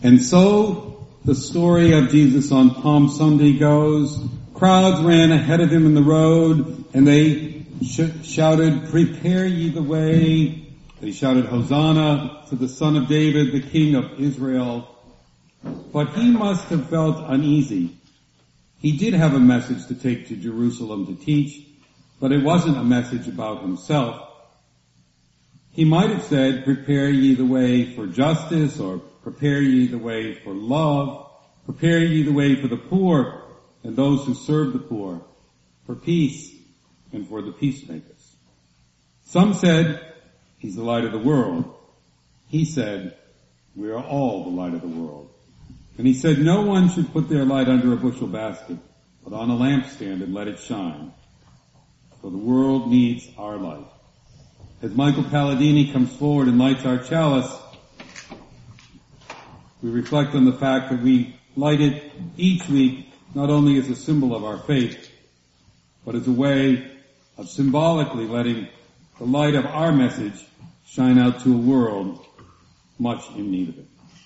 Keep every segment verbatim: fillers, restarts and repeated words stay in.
And so the story of Jesus on Palm Sunday goes. Crowds ran ahead of him in the road, and they sh- shouted, "Prepare ye the way." They shouted, "Hosanna to the Son of David, the King of Israel." But he must have felt uneasy. He did have a message to take to Jerusalem to teach, but it wasn't a message about himself. He might have said, "Prepare ye the way for justice," or "Prepare ye the way for love," "Prepare ye the way for the poor and those who serve the poor, for peace and for the peacemakers." Some said, "He's the light of the world." He said, "We are all the light of the world." And he said, "No one should put their light under a bushel basket, but on a lampstand and let it shine. For the world needs our light." As Michael Palladini comes forward and lights our chalice, we reflect on the fact that we light it each week not only as a symbol of our faith, but as a way of symbolically letting the light of our message shine out to a world much in need of it.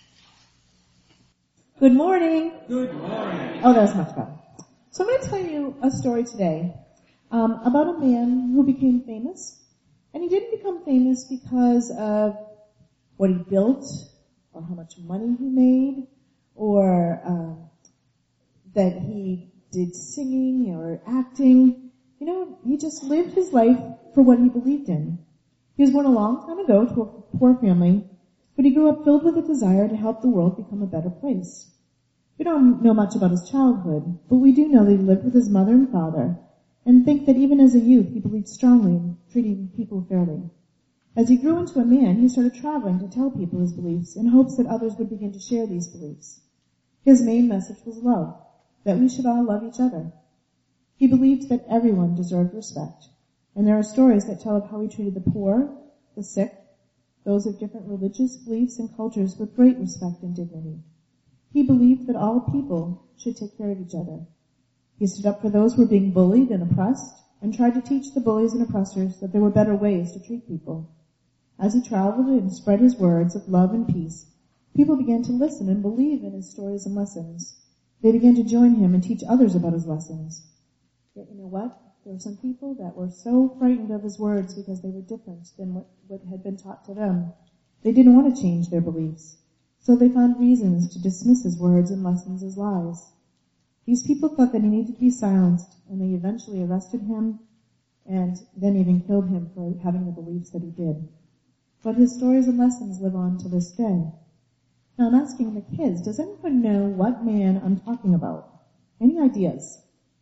Good morning. Good morning. Oh, that was much better. So I'm going to tell you a story today um, about a man who became famous. And he didn't become famous because of what he built or how much money he made or uh, that he did singing or acting. You know, he just lived his life for what he believed in. He was born a long time ago to a poor family, but he grew up filled with a desire to help the world become a better place. We don't know much about his childhood, but we do know that he lived with his mother and father, and think that even as a youth he believed strongly in treating people fairly. As he grew into a man, he started traveling to tell people his beliefs in hopes that others would begin to share these beliefs. His main message was love, that we should all love each other. He believed that everyone deserved respect, and there are stories that tell of how he treated the poor, the sick, those of different religious beliefs and cultures with great respect and dignity. He believed that all people should take care of each other. He stood up for those who were being bullied and oppressed, and tried to teach the bullies and oppressors that there were better ways to treat people. As he traveled and spread his words of love and peace, people began to listen and believe in his stories and lessons. They began to join him and teach others about his lessons. Yet you know what? There were some people that were so frightened of his words because they were different than what, what had been taught to them. They didn't want to change their beliefs, so they found reasons to dismiss his words and lessons as lies. These people thought that he needed to be silenced, and they eventually arrested him and then even killed him for having the beliefs that he did. But his stories and lessons live on to this day. Now I'm asking the kids, does anyone know what man I'm talking about? Any ideas?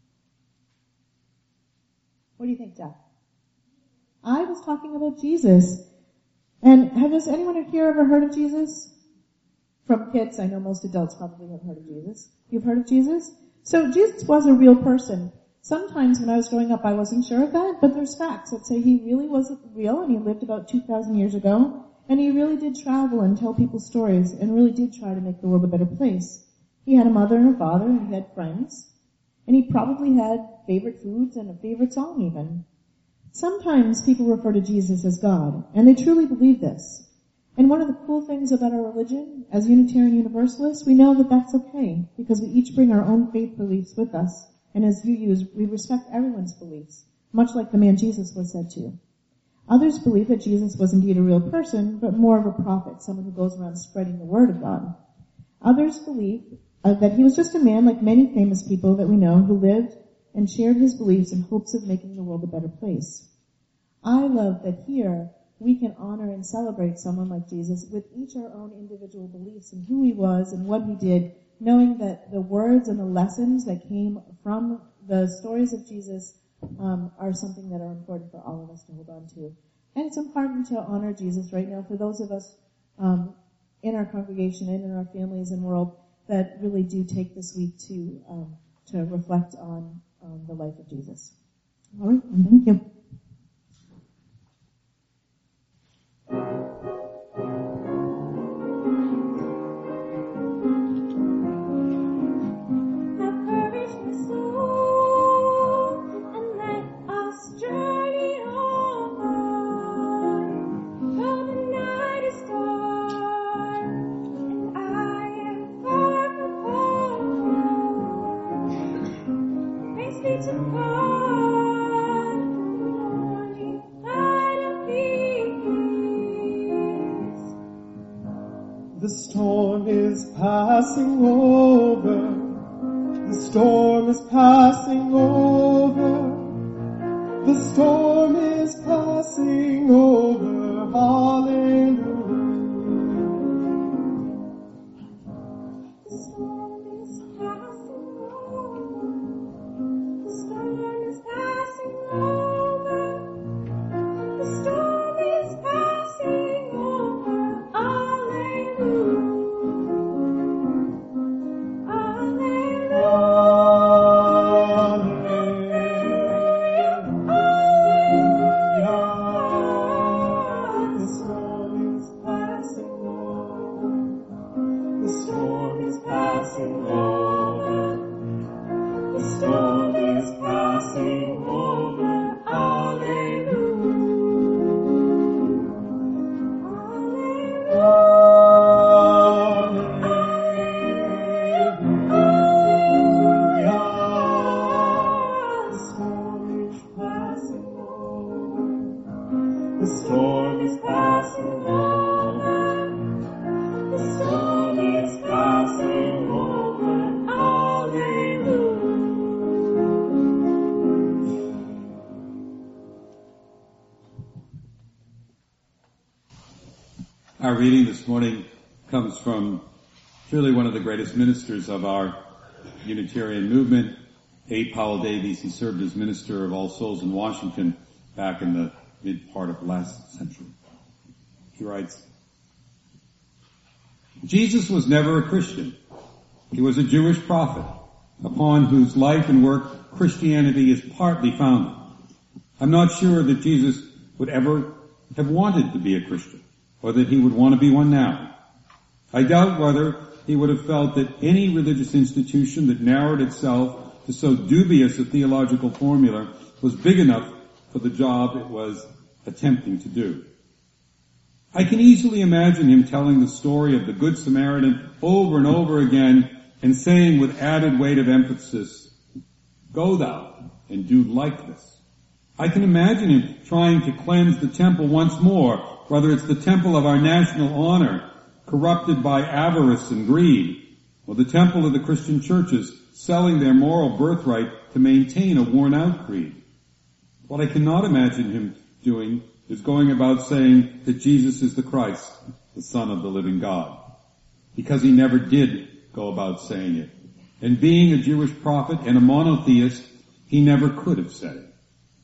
What do you think, Jeff? I was talking about Jesus. And has anyone here ever heard of Jesus? From kids, I know most adults probably have heard of Jesus. You've heard of Jesus? So Jesus was a real person. Sometimes when I was growing up I wasn't sure of that, but there's facts that say he really was real and he lived about two thousand years ago. And he really did travel and tell people stories and really did try to make the world a better place. He had a mother and a father and he had friends. And he probably had favorite foods and a favorite song even. Sometimes people refer to Jesus as God, and they truly believe this. And one of the cool things about our religion, as Unitarian Universalists, we know that that's okay, because we each bring our own faith beliefs with us. And as you use, we respect everyone's beliefs, much like the man Jesus was said to. Others believe that Jesus was indeed a real person, but more of a prophet, someone who goes around spreading the word of God. Others believe uh, that he was just a man like many famous people that we know who lived and shared his beliefs in hopes of making the world a better place. I love that here we can honor and celebrate someone like Jesus with each our own individual beliefs in who he was and what he did, knowing that the words and the lessons that came from the stories of Jesus um, are something that are important for all of us to hold on to. And it's important to honor Jesus right now for those of us um, in our congregation and in our families and world that really do take this week to um, to reflect on um, the life of Jesus. All right, and thank you. I The storm is passing over. The storm is passing over. The storm is passing over. Hallelujah. The storm is passing over. The storm is passing over. The storm is passing over. Hallelujah. Our reading this morning comes from surely one of the greatest ministers of our Unitarian movement, A. Powell Davies. He served as minister of All Souls in Washington back in the mid part of last century. He writes, Jesus was never a Christian. He was a Jewish prophet, upon whose life and work Christianity is partly founded. I'm not sure that Jesus would ever have wanted to be a Christian, or that he would want to be one now. I doubt whether he would have felt that any religious institution that narrowed itself to so dubious a theological formula was big enough for the job it was attempting to do. I can easily imagine him telling the story of the Good Samaritan over and over again and saying with added weight of emphasis, "Go thou and do like this." I can imagine him trying to cleanse the temple once more, whether it's the temple of our national honor, corrupted by avarice and greed, or the temple of the Christian churches selling their moral birthright to maintain a worn-out creed. What I cannot imagine him doing is going about saying that Jesus is the Christ, the Son of the living God, because he never did go about saying it. And being a Jewish prophet and a monotheist, he never could have said it.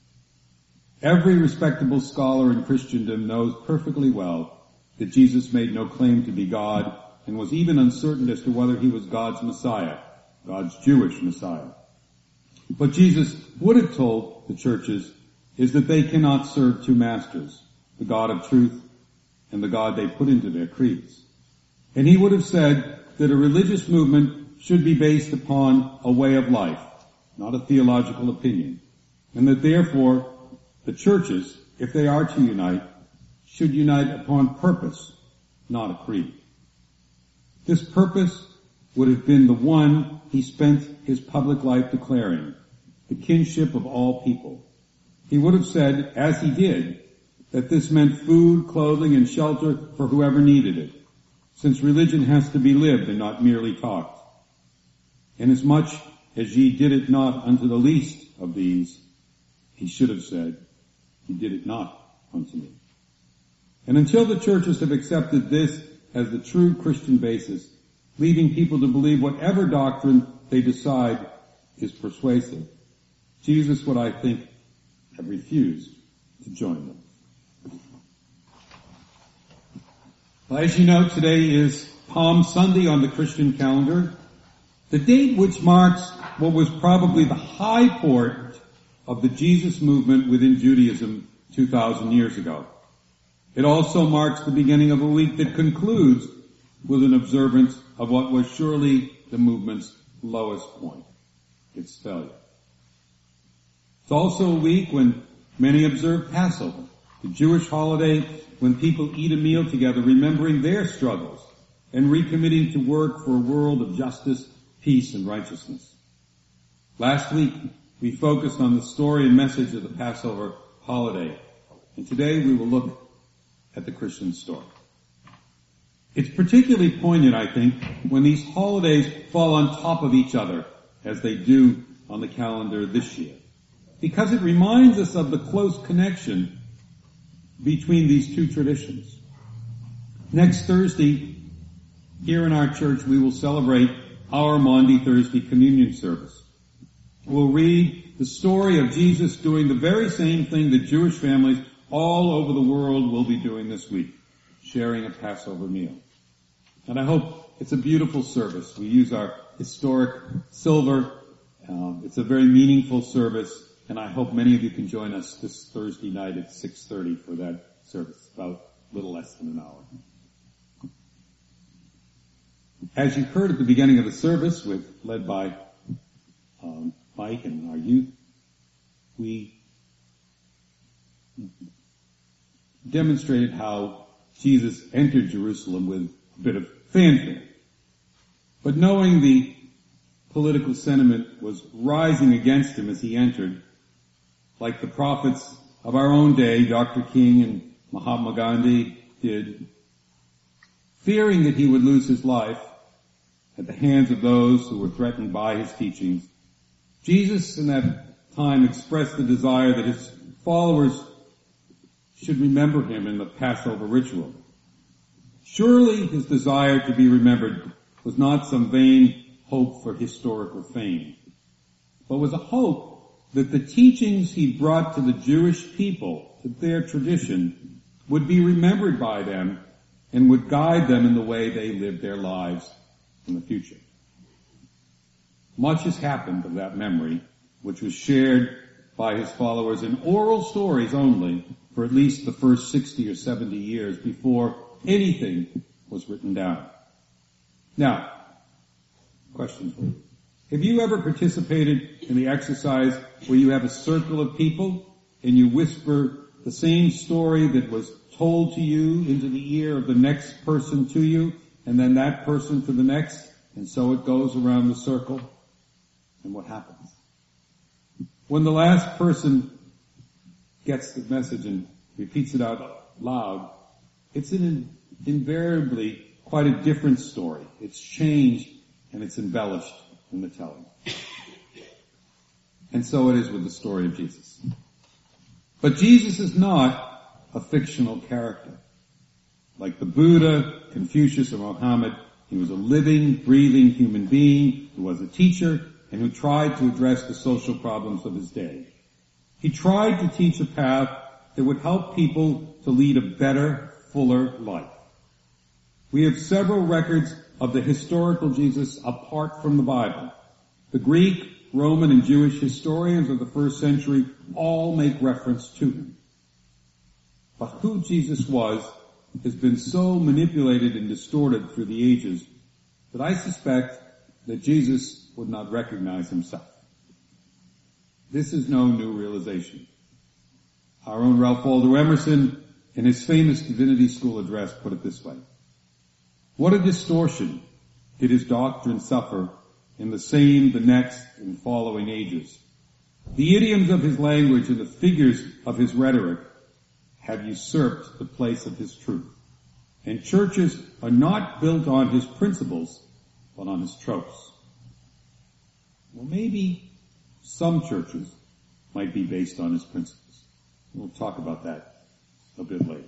Every respectable scholar in Christendom knows perfectly well that Jesus made no claim to be God and was even uncertain as to whether he was God's Messiah, God's Jewish Messiah. What Jesus would have told the churches is that they cannot serve two masters, the God of truth and the God they put into their creeds. And he would have said that a religious movement should be based upon a way of life, not a theological opinion, and that therefore the churches, if they are to unite, should unite upon purpose, not a creed. This purpose would have been the one he spent his public life declaring, the kinship of all people. He would have said, as he did, that this meant food, clothing, and shelter for whoever needed it, since religion has to be lived and not merely talked. Inasmuch as ye did it not unto the least of these, he should have said, he did it not unto me. And until the churches have accepted this as the true Christian basis, leading people to believe whatever doctrine they decide is persuasive, Jesus would, I think, have refused to join them. Well, as you know, today is Palm Sunday on the Christian calendar, the date which marks what was probably the high point of the Jesus movement within Judaism two thousand years ago. It also marks the beginning of a week that concludes with an observance of what was surely the movement's lowest point, its failure. It's also a week when many observe Passover, the Jewish holiday when people eat a meal together, remembering their struggles and recommitting to work for a world of justice, peace, and righteousness. Last week, we focused on the story and message of the Passover holiday, and today we will look at the Christian story. It's particularly poignant, I think, when these holidays fall on top of each other, as they do on the calendar this year, because it reminds us of the close connection between these two traditions. Next Thursday, here in our church, we will celebrate our Maundy Thursday communion service. We'll read the story of Jesus doing the very same thing that Jewish families all over the world will be doing this week, sharing a Passover meal. And I hope it's a beautiful service. We use our historic silver. Um, it's a very meaningful service, and I hope many of you can join us this Thursday night at six thirty for that service, about a little less than an hour. As you heard at the beginning of the service, with led by um, Mike and our youth, we demonstrated how Jesus entered Jerusalem with a bit of fanfare. But knowing the political sentiment was rising against him as he entered, like the prophets of our own day, Doctor King and Mahatma Gandhi did, fearing that he would lose his life at the hands of those who were threatened by his teachings, Jesus in that time expressed the desire that his followers should remember him in the Passover ritual. Surely his desire to be remembered was not some vain hope for historical fame, but was a hope that the teachings he brought to the Jewish people, to their tradition, would be remembered by them and would guide them in the way they lived their lives in the future. Much has happened of that memory, which was shared by his followers in oral stories only for at least the first sixty or seventy years before anything was written down. Now, question for you. Have you ever participated in the exercise where you have a circle of people and you whisper the same story that was told to you into the ear of the next person to you, and then that person to the next, and so it goes around the circle? And what happens? When the last person gets the message and repeats it out loud, it's an invariably quite a different story. It's changed and it's embellished in the telling. And so it is with the story of Jesus. But Jesus is not a fictional character. Like the Buddha, Confucius, or Mohammed, he was a living, breathing human being who was a teacher and who tried to address the social problems of his day. He tried to teach a path that would help people to lead a better, fuller life. We have several records of the historical Jesus apart from the Bible. The Greek, Roman, and Jewish historians of the first century all make reference to him. But who Jesus was has been so manipulated and distorted through the ages that I suspect that Jesus would not recognize himself. This is no new realization. Our own Ralph Waldo Emerson, in his famous Divinity School address, put it this way: what a distortion did his doctrine suffer in the same, the next, and following ages. The idioms of his language and the figures of his rhetoric have usurped the place of his truth. And churches are not built on his principles, but on his tropes. Well, maybe some churches might be based on his principles. We'll talk about that a bit later.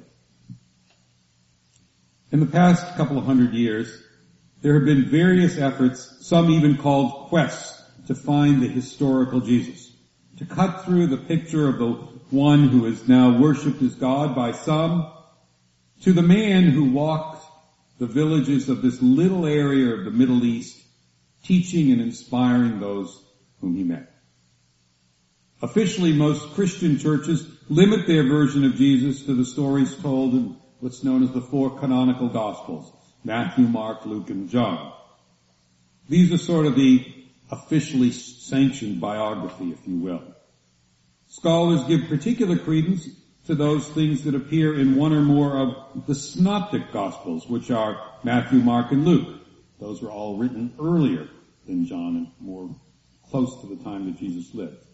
In the past couple of hundred years, there have been various efforts, some even called quests, to find the historical Jesus, to cut through the picture of the one who is now worshipped as God by some, to the man who walked the villages of this little area of the Middle East, teaching and inspiring those whom he met. Officially, most Christian churches limit their version of Jesus to the stories told in what's known as the four canonical Gospels: Matthew, Mark, Luke, and John. These are sort of the officially sanctioned biography, if you will. Scholars give particular credence to those things that appear in one or more of the synoptic Gospels, which are Matthew, Mark, and Luke. Those were all written earlier than John and more close to the time that Jesus lived.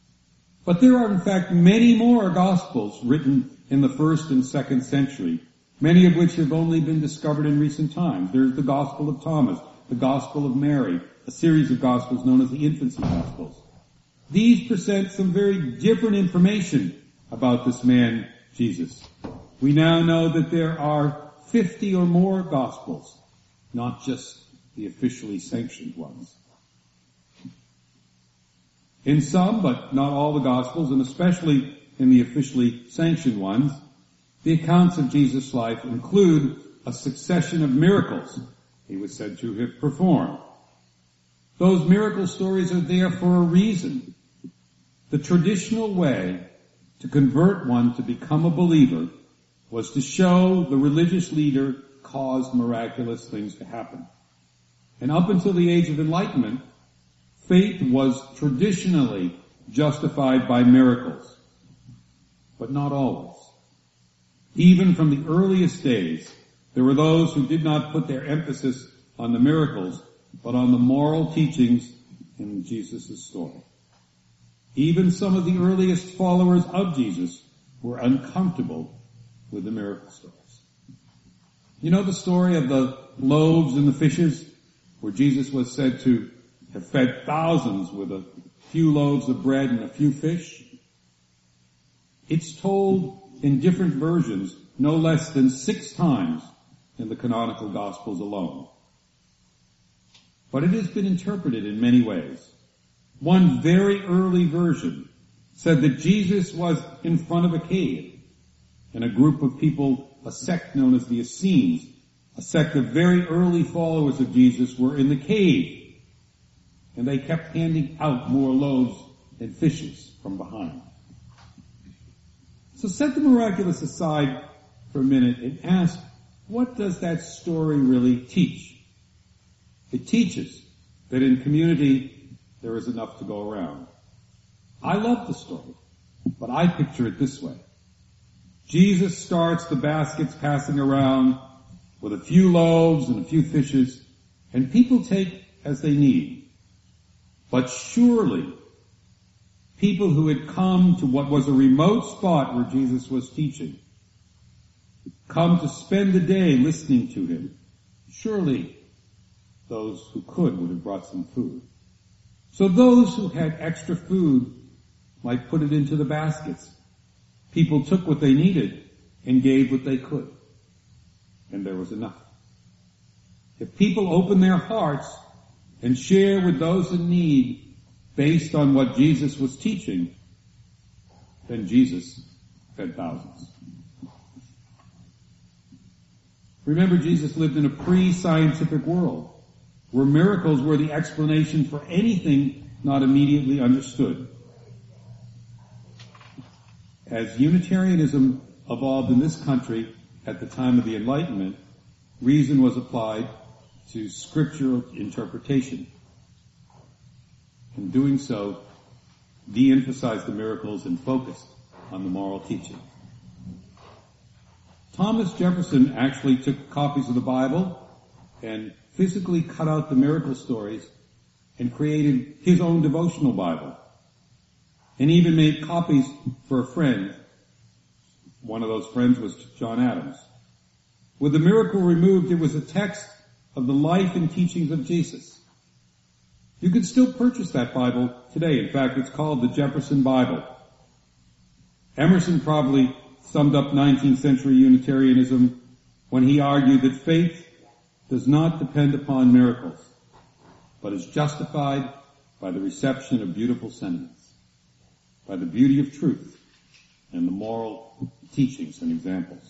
But there are in fact many more Gospels written in the first and second century, many of which have only been discovered in recent times. There's the Gospel of Thomas, the Gospel of Mary, a series of Gospels known as the Infancy Gospels. These present some very different information about this man, Jesus. We now know that there are fifty or more Gospels, not just the officially sanctioned ones. In some, but not all the Gospels, and especially in the officially sanctioned ones, the accounts of Jesus' life include a succession of miracles he was said to have performed. Those miracle stories are there for a reason. The traditional way to convert one to become a believer was to show the religious leader caused miraculous things to happen. And up until the Age of Enlightenment, faith was traditionally justified by miracles, but not always. Even from the earliest days, there were those who did not put their emphasis on the miracles, but on the moral teachings in Jesus' story. Even some of the earliest followers of Jesus were uncomfortable with the miracle stories. You know the story of the loaves and the fishes, where Jesus was said to have fed thousands with a few loaves of bread and a few fish? It's told in different versions no less than six times in the canonical Gospels alone. But it has been interpreted in many ways. One very early version said that Jesus was in front of a cave, and a group of people, a sect known as the Essenes, a sect of very early followers of Jesus, were in the cave, and they kept handing out more loaves and fishes from behind. So set the miraculous aside for a minute and ask, what does that story really teach? It teaches that in community there is enough to go around. I love the story, but I picture it this way. Jesus starts the baskets passing around with a few loaves and a few fishes, and people take as they need. But surely, people who had come to what was a remote spot where Jesus was teaching, come to spend the day listening to him, surely those who could would have brought some food. So those who had extra food might put it into the baskets. People took what they needed and gave what they could. And there was enough. If people open their hearts and share with those in need based on what Jesus was teaching, then Jesus fed thousands. Remember, Jesus lived in a pre-scientific world where miracles were the explanation for anything not immediately understood. As Unitarianism evolved in this country at the time of the Enlightenment, reason was applied to scriptural interpretation. In doing so, de-emphasized the miracles and focused on the moral teaching. Thomas Jefferson actually took copies of the Bible and physically cut out the miracle stories and created his own devotional Bible. And even made copies for a friend. One of those friends was John Adams. With the miracle removed, it was a text of the life and teachings of Jesus. You can still purchase that Bible today. In fact, it's called the Jefferson Bible. Emerson probably summed up nineteenth century Unitarianism when he argued that faith does not depend upon miracles, but is justified by the reception of beautiful sentiments, by the beauty of truth and the moral teachings and examples.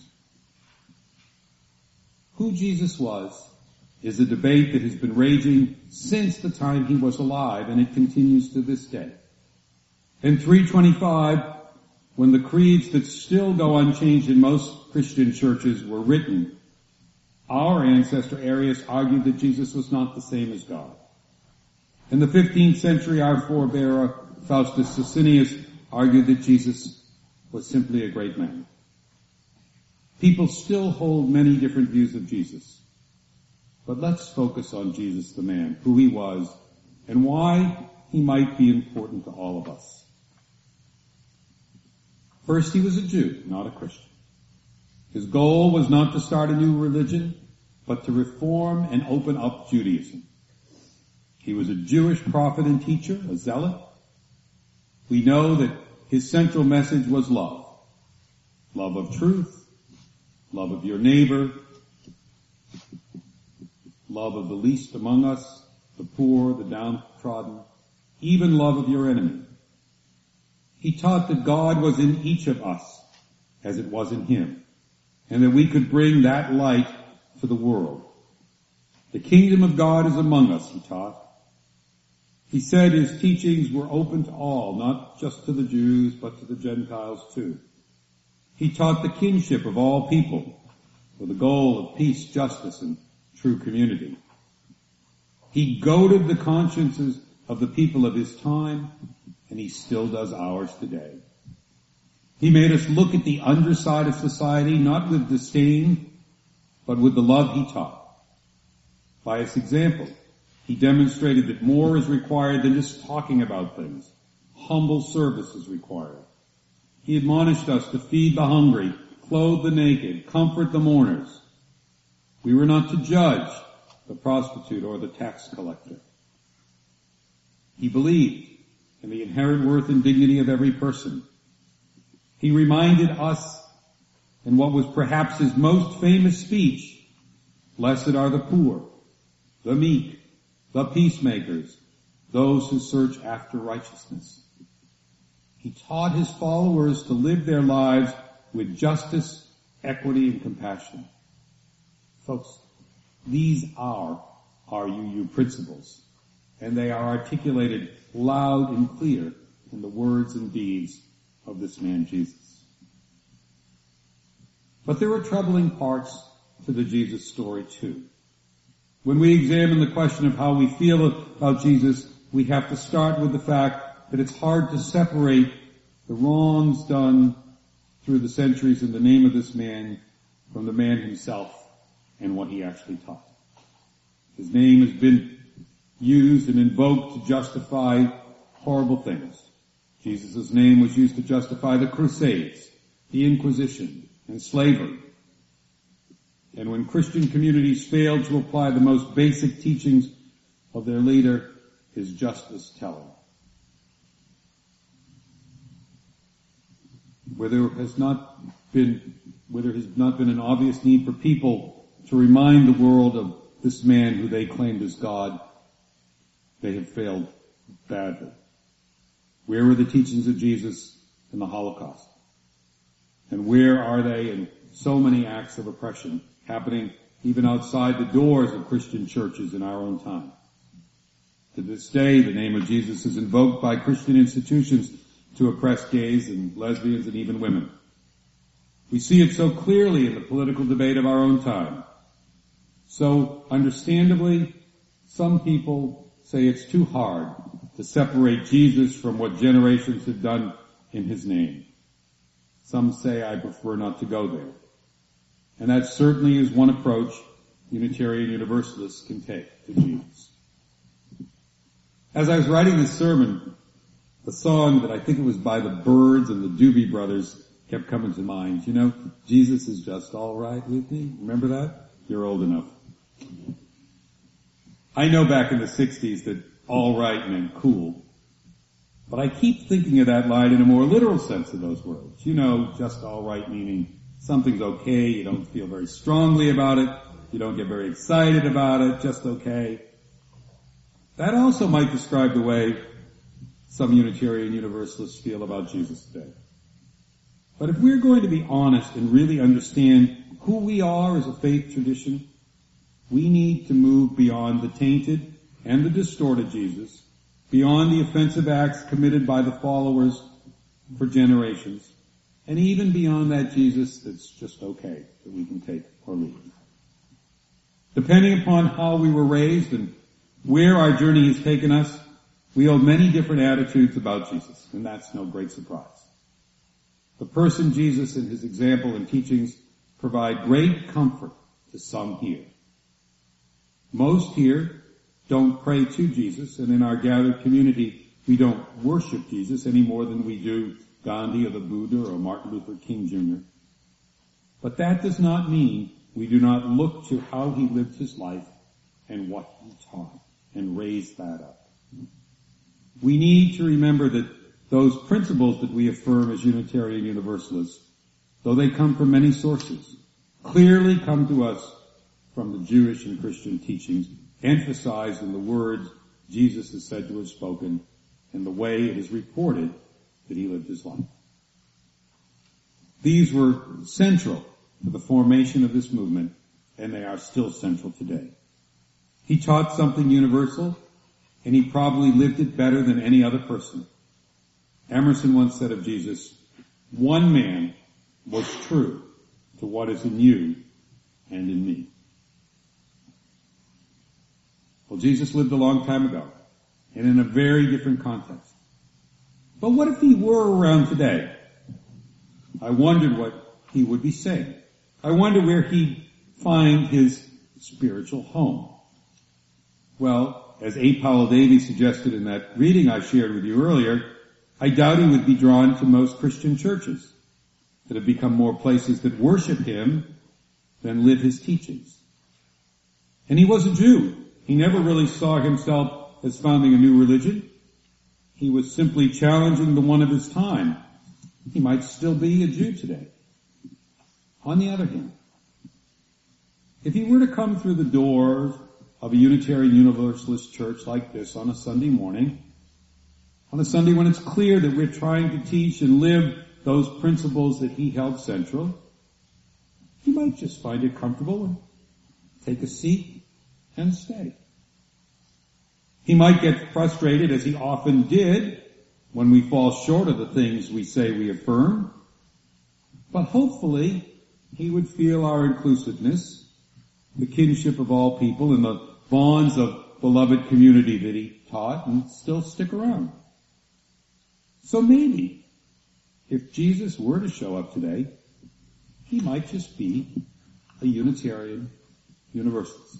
Who Jesus was is a debate that has been raging since the time he was alive, and it continues to this day. In three twenty-five, when the creeds that still go unchanged in most Christian churches were written, our ancestor Arius argued that Jesus was not the same as God. In the fifteenth century, our forebearer Faustus Socinus argued that Jesus was simply a great man. People still hold many different views of Jesus. But let's focus on Jesus the man, who he was, and why he might be important to all of us. First, he was a Jew, not a Christian. His goal was not to start a new religion, but to reform and open up Judaism. He was a Jewish prophet and teacher, a zealot. We know that his central message was love. Love of truth, love of your neighbor, love of the least among us, the poor, the downtrodden, even love of your enemy. He taught that God was in each of us as it was in him, and that we could bring that light to the world. The kingdom of God is among us, he taught. He said his teachings were open to all, not just to the Jews, but to the Gentiles too. He taught the kinship of all people with the goal of peace, justice, and true community. He goaded the consciences of the people of his time, and he still does ours today. He made us look at the underside of society, not with disdain, but with the love he taught. By his example, he demonstrated that more is required than just talking about things. Humble service is required. He admonished us to feed the hungry, clothe the naked, comfort the mourners. We were not to judge the prostitute or the tax collector. He believed in the inherent worth and dignity of every person. He reminded us in what was perhaps his most famous speech, blessed are the poor, the meek, the peacemakers, those who search after righteousness. He taught his followers to live their lives with justice, equity, and compassion. Folks, these are our U U principles, and they are articulated loud and clear in the words and deeds of this man Jesus. But there are troubling parts to the Jesus story too. When we examine the question of how we feel about Jesus, we have to start with the fact that it's hard to separate the wrongs done through the centuries in the name of this man from the man himself and what he actually taught. His name has been used and invoked to justify horrible things. Jesus' name was used to justify the Crusades, the Inquisition, and slavery. And when Christian communities failed to apply the most basic teachings of their leader, his justice telling. Where there has not been, where there has not been an obvious need for people to remind the world of this man who they claimed as God, they have failed badly. Where were the teachings of Jesus in the Holocaust? And where are they in so many acts of oppression happening even outside the doors of Christian churches in our own time? To this day, the name of Jesus is invoked by Christian institutions to oppress gays and lesbians and even women. We see it so clearly in the political debate of our own time. So, understandably, some people say it's too hard to separate Jesus from what generations have done in his name. Some say I prefer not to go there. And that certainly is one approach Unitarian Universalists can take to Jesus. As I was writing this sermon, the song that I think it was by the Byrds and the Doobie Brothers kept coming to mind. You know, Jesus is just all right with me. Remember that? You're old enough. I know back in the sixties that all right meant cool. But I keep thinking of that line in a more literal sense of those words. You know, just all right meaning something's okay, you don't feel very strongly about it, you don't get very excited about it, just okay. That also might describe the way some Unitarian Universalists feel about Jesus today. But if we're going to be honest and really understand who we are as a faith tradition, we need to move beyond the tainted and the distorted Jesus, beyond the offensive acts committed by the followers for generations, and even beyond that Jesus that's just okay, that we can take or leave. Depending upon how we were raised and where our journey has taken us, we hold many different attitudes about Jesus, and that's no great surprise. The person Jesus and his example and teachings provide great comfort to some here. Most here don't pray to Jesus, and in our gathered community, we don't worship Jesus any more than we do Gandhi or the Buddha or Martin Luther King Junior But that does not mean we do not look to how he lived his life and what he taught and raise that up. We need to remember that those principles that we affirm as Unitarian Universalists, though they come from many sources, clearly come to us from the Jewish and Christian teachings emphasized in the words Jesus is said to have spoken and the way it is reported that he lived his life. These were central to the formation of this movement, and they are still central today. He taught something universal, and he probably lived it better than any other person. Emerson once said of Jesus, "One man was true to what is in you and in me." Well, Jesus lived a long time ago, and in a very different context. But what if he were around today? I wondered what he would be saying. I wonder where he'd find his spiritual home. Well, as A. Powell Davies suggested in that reading I shared with you earlier, I doubt he would be drawn to most Christian churches that have become more places that worship him than live his teachings. And he was a Jew. He never really saw himself as founding a new religion. He was simply challenging the one of his time. He might still be a Jew today. On the other hand, if he were to come through the doors of a Unitarian Universalist church like this on a Sunday morning, on a Sunday when it's clear that we're trying to teach and live those principles that he held central, he might just find it comfortable and take a seat and stay. He might get frustrated, as he often did, when we fall short of the things we say we affirm, but hopefully he would feel our inclusiveness, the kinship of all people, and the bonds of beloved community that he taught, and still stick around. So maybe, if Jesus were to show up today, he might just be a Unitarian Universalist.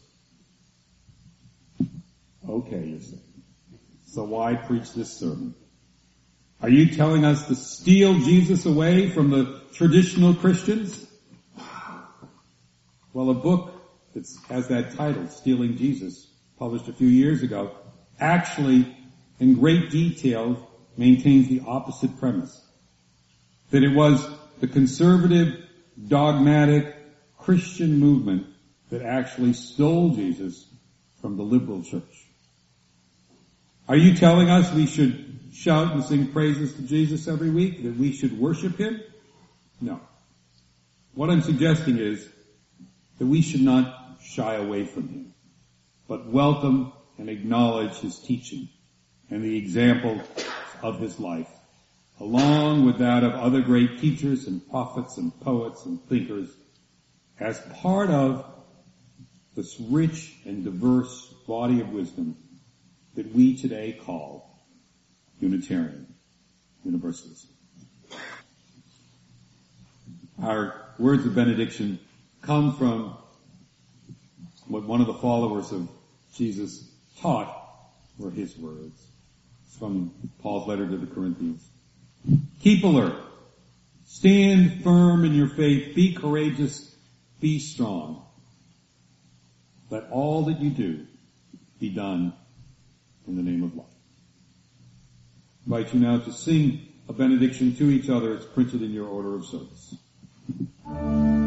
Okay, you're saying. So why preach this sermon? Are you telling us to steal Jesus away from the traditional Christians? Well, a book that has that title, Stealing Jesus, published a few years ago, actually, in great detail, maintains the opposite premise. That it was the conservative, dogmatic Christian movement that actually stole Jesus from the liberal church. Are you telling us we should shout and sing praises to Jesus every week? That we should worship him? No. What I'm suggesting is that we should not shy away from him, but welcome and acknowledge his teaching and the example of his life, along with that of other great teachers and prophets and poets and thinkers, as part of this rich and diverse body of wisdom that we today call Unitarian Universalism. Our words of benediction come from what one of the followers of Jesus taught were his words. It's from Paul's letter to the Corinthians. Keep alert. Stand firm in your faith. Be courageous. Be strong. Let all that you do be done in the name of love. I invite you now to sing a benediction to each other. It's printed in your order of service.